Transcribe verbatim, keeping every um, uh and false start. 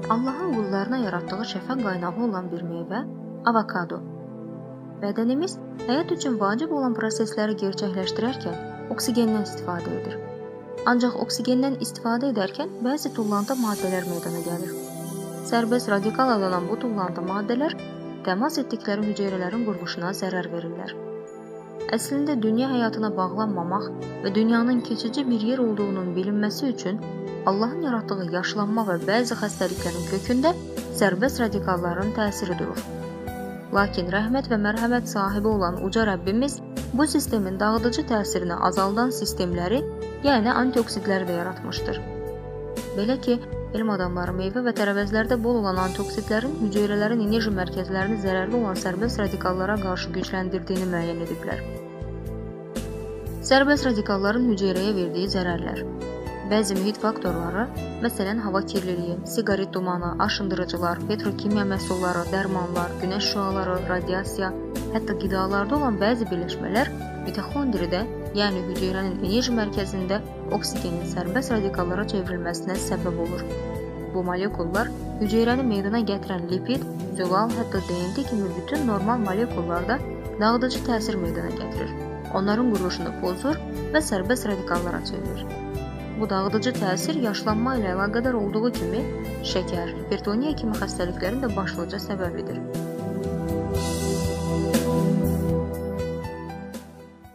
Allahın qullarına yaratdığı şəfa qaynağı olan bir meyvə avokado. Bədənimiz həyat üçün vacib olan prosesləri gerçəkləşdirərkən oksigendən istifadə edir. Ancaq oksigendən istifadə edərkən bəzi tullantı maddələr meydana gəlir. Sərbəst radikal adlanan bu tullantı maddələr təmas etdikləri hüceyrələrin quruluşuna zərər verirlər. Əslində dünya həyatına bağlanmamaq və dünyanın keçici bir yer olduğunun bilinməsi üçün Allahın yaratdığı yaşlanma və bəzi xəstəliklərin kökündə sərbəst radikalların təsiri durur. Lakin rəhmət və mərhəmət sahibi olan uca Rəbbimiz bu sistemin dağıdıcı təsirini azaldan sistemləri, yəni antioksidləri də yaratmışdır. Belə ki, elm adamları meyvə və tərəvəzlərdə bol olan antioksidlərin hüceyrələrin enerji mərkəzlərini zərərli olan sərbəst radikallara qarşı gücləndirdiyini müəyyən ediblər. Sərbəst radikalların hüceyrəyə verdiyi zərərlər. Bəzi mühit faktorları, məsələn hava kirliliyi, siqaret dumanı, aşındırıcılar, petrokimya məhsulları, dərmanlar, günəş şüaları, radiasiya, hətta qidalarda olan bəzi birləşmələr mitoxondridə, yəni hüceyrənin enerji mərkəzində oksigenin sərbəst radikallara çevrilməsinə səbəb olur. Bu molekullar hüceyrəni meydana gətirən lipid, zülal, hətta D N T kimi bütün normal molekullarda dağıdıcı təsir meydana gətirir. Onların quruluşunu pozur və sərbəst radikallara çevirir. Bu dağıdıcı təsir yaşlanma ilə əlaqədar olduğu kimi şəkər, hipertoniya kimi xəstəliklərin də başlıca səbəbidir.